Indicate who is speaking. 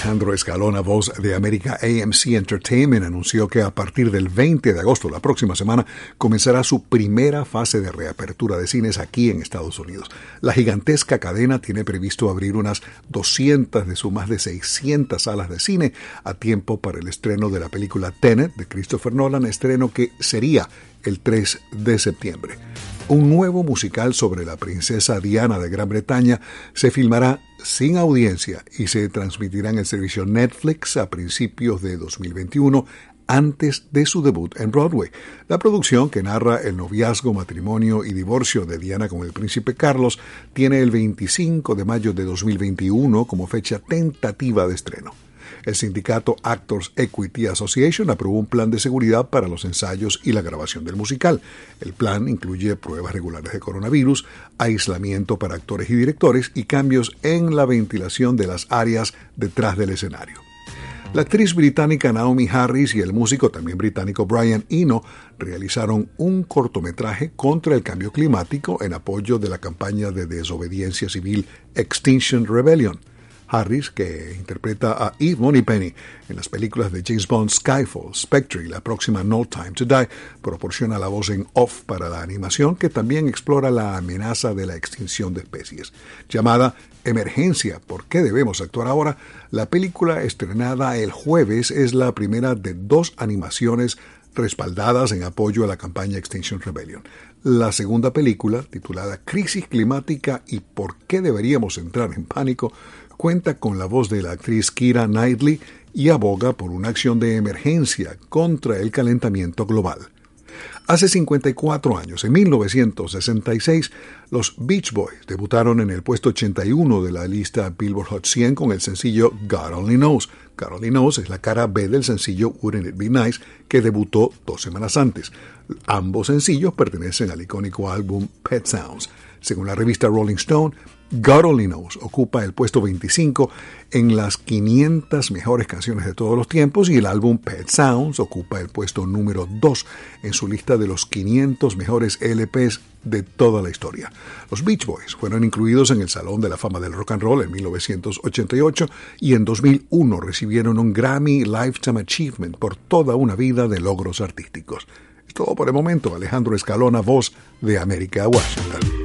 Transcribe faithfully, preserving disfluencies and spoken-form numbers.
Speaker 1: Alejandro Escalona, voz de América. A M C Entertainment anunció que a partir del veinte de agosto, la próxima semana, comenzará su primera fase de reapertura de cines aquí en Estados Unidos. La gigantesca cadena tiene previsto abrir unas doscientas de sus más de seiscientas salas de cine a tiempo para el estreno de la película Tenet de Christopher Nolan, estreno que sería el tres de septiembre. Un nuevo musical sobre la princesa Diana de Gran Bretaña se filmará sin audiencia y se transmitirá en el servicio Netflix a principios de dos mil veintiuno, antes de su debut en Broadway. La producción, que narra el noviazgo, matrimonio y divorcio de Diana con el príncipe Carlos, tiene el veinticinco de mayo de dos mil veintiuno como fecha tentativa de estreno. El sindicato Actors Equity Association aprobó un plan de seguridad para los ensayos y la grabación del musical. El plan incluye pruebas regulares de coronavirus, aislamiento para actores y directores y cambios en la ventilación de las áreas detrás del escenario. La actriz británica Naomi Harris y el músico también británico Brian Eno realizaron un cortometraje contra el cambio climático en apoyo de la campaña de desobediencia civil Extinction Rebellion. Harris, que interpreta a Eve Moneypenny en las películas de James Bond, Skyfall, Spectre y la próxima No Time to Die, proporciona la voz en off para la animación que también explora la amenaza de la extinción de especies. Llamada Emergencia, ¿por qué debemos actuar ahora?, la película estrenada el jueves es la primera de dos animaciones respaldadas en apoyo a la campaña Extinction Rebellion. La segunda película, titulada Crisis Climática y ¿por qué deberíamos entrar en pánico?, cuenta con la voz de la actriz Keira Knightley y aboga por una acción de emergencia contra el calentamiento global. Hace cincuenta y cuatro años, en mil novecientos sesenta y seis, los Beach Boys debutaron en el puesto ochenta y uno de la lista Billboard Hot cien con el sencillo God Only Knows. God Only Knows es la cara B del sencillo Wouldn't It Be Nice, que debutó dos semanas antes. Ambos sencillos pertenecen al icónico álbum Pet Sounds. Según la revista Rolling Stone, God Only Knows ocupa el puesto veinticinco en las quinientas mejores canciones de todos los tiempos y el álbum Pet Sounds ocupa el puesto número dos en su lista de los quinientos mejores L Pes de toda la historia. Los Beach Boys fueron incluidos en el Salón de la Fama del Rock and Roll en mil novecientos ochenta y ocho y en dos mil uno recibieron un Grammy Lifetime Achievement por toda una vida de logros artísticos. Es todo por el momento. Alejandro Escalona, voz de América, Washington.